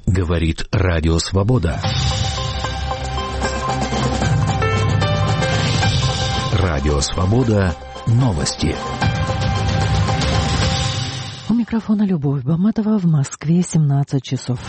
Говорит Радио Свобода. Радио Свобода. Новости. У микрофона Любовь Баматова. В Москве 17 часов.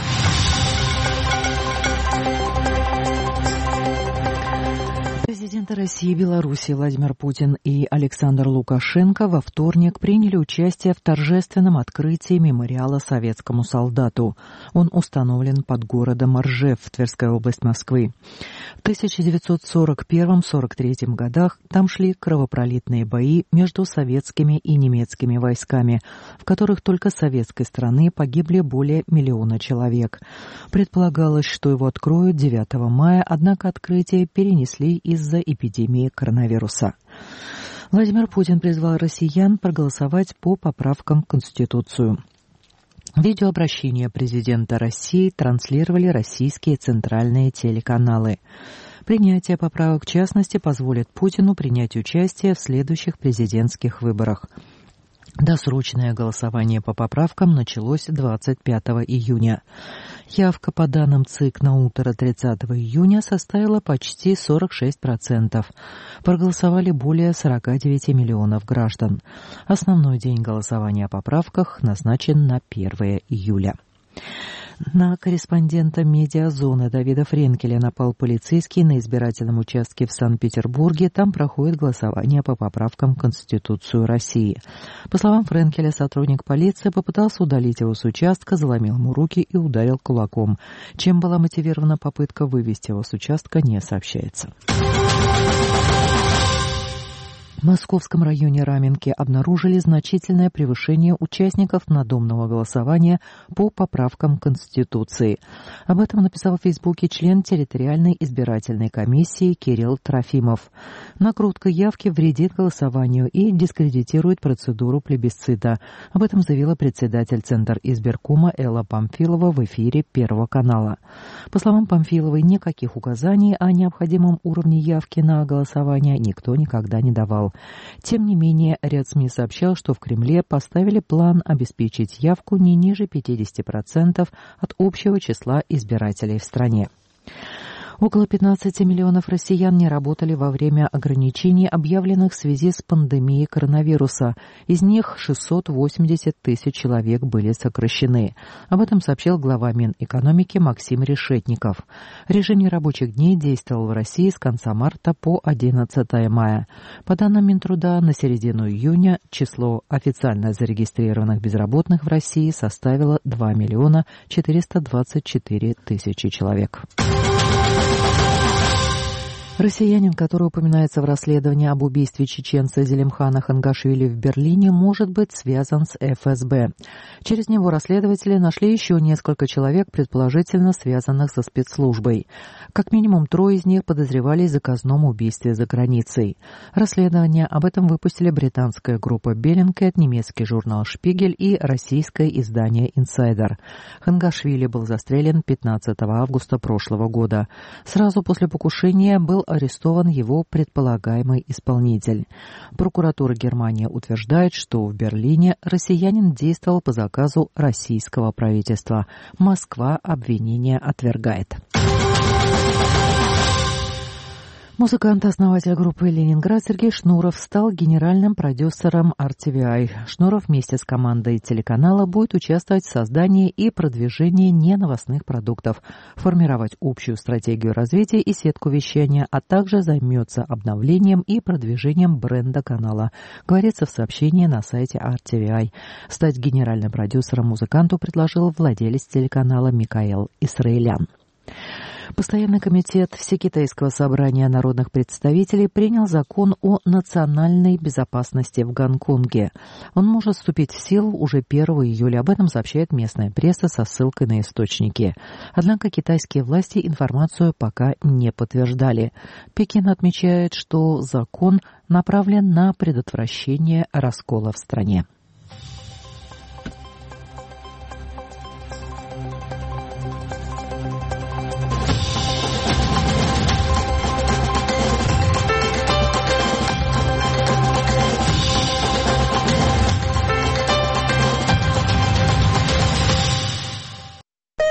Президенты России и Беларуси Владимир Путин и Александр Лукашенко во вторник приняли участие в торжественном открытии мемориала советскому солдату. Он установлен под городом Ржев, Тверская область Москвы. В 1941-43 годах там шли кровопролитные бои между советскими и немецкими войсками, в которых только с советской стороны погибли более 1 миллиона человек. Предполагалось, что его откроют 9 мая, однако открытие перенесли из-за эпидемии коронавируса. Владимир Путин призвал россиян проголосовать по поправкам в Конституцию. Видеообращение президента России транслировали российские центральные телеканалы. Принятие поправок, в частности, позволит Путину принять участие в следующих президентских выборах. Досрочное голосование по поправкам началось 25 июня. Явка по данным ЦИК на утро 30 июня составила почти 46%. Проголосовали более 49 миллионов граждан. Основной день голосования о поправках назначен на 1 июля. На корреспондента «Медиазоны» Давида Френкеля напал полицейский на избирательном участке в Санкт-Петербурге. Там проходит голосование по поправкам в Конституцию России. По словам Френкеля, сотрудник полиции попытался удалить его с участка, заломил ему руки и ударил кулаком. Чем была мотивирована попытка вывести его с участка, не сообщается. В московском районе Раменки обнаружили значительное превышение участников надомного голосования по поправкам Конституции. Об этом написал в Фейсбуке член территориальной избирательной комиссии Кирилл Трофимов. Накрутка явки вредит голосованию и дискредитирует процедуру плебисцита. Об этом заявила председатель Центризбиркома Элла Памфилова в эфире Первого канала. По словам Памфиловой, никаких указаний о необходимом уровне явки на голосование никто никогда не давал. Тем не менее, ряд СМИ сообщал, что в Кремле поставили план обеспечить явку не ниже 50% от общего числа избирателей в стране. Около 15 миллионов россиян не работали во время ограничений, объявленных в связи с пандемией коронавируса. Из них 680 тысяч человек были сокращены. Об этом сообщил глава Минэкономики Максим Решетников. Режим нерабочих дней действовал в России с конца марта по 11 мая. По данным Минтруда, на середину июня число официально зарегистрированных безработных в России составило 2 миллиона 424 тысячи человек. Россиянин, который упоминается в расследовании об убийстве чеченца Зелимхана Хангашвили в Берлине, может быть связан с ФСБ. Через него расследователи нашли еще несколько человек, предположительно связанных со спецслужбой. Как минимум 3 из них подозревали в заказном убийстве за границей. Расследование об этом выпустили британская группа Bellingcat, немецкий журнал «Шпигель» и российское издание «Инсайдер». Хангашвили был застрелен 15 августа прошлого года. Сразу после покушения был арестован его предполагаемый исполнитель. Прокуратура Германии утверждает, что в Берлине россиянин действовал по заказу российского правительства. Москва обвинение отвергает. Музыкант, основатель группы «Ленинград» Сергей Шнуров стал генеральным продюсером RTVI. Шнуров вместе с командой телеканала будет участвовать в создании и продвижении неновостных продуктов, формировать общую стратегию развития и сетку вещания, а также займется обновлением и продвижением бренда канала, говорится в сообщении на сайте RTVI. Стать генеральным продюсером музыканту предложил владелец телеканала Микаэл Исраэлян. Постоянный комитет Всекитайского собрания народных представителей принял закон о национальной безопасности в Гонконге. Он может вступить в силу уже 1 июля. Об этом сообщает местная пресса со ссылкой на источники. Однако китайские власти информацию пока не подтверждали. Пекин отмечает, что закон направлен на предотвращение раскола в стране.